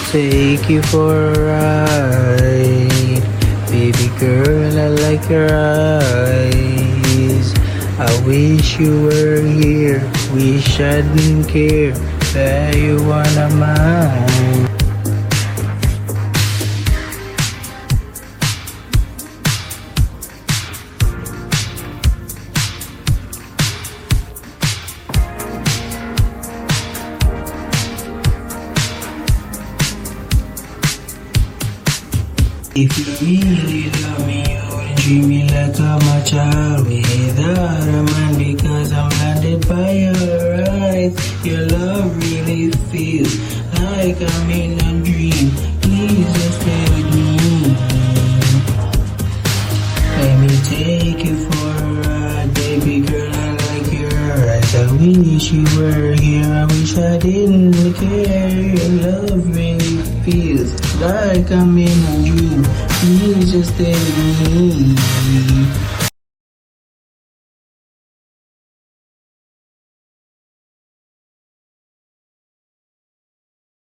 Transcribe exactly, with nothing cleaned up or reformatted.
take you for a ride. Baby girl, I like your eyes. I wish you were here, wish I didn't care that you wanna mine. If you really love me, you would treat me like I'm a child without a man, because I'm blinded by your eyes. Your love really feels like I'm in a dream. Please just stay with me. Let me take you for a ride, baby girl, I like your eyes. I wish you were here, I wish I didn't care. Your love really feels like I'm in a dream. Please just stay with me.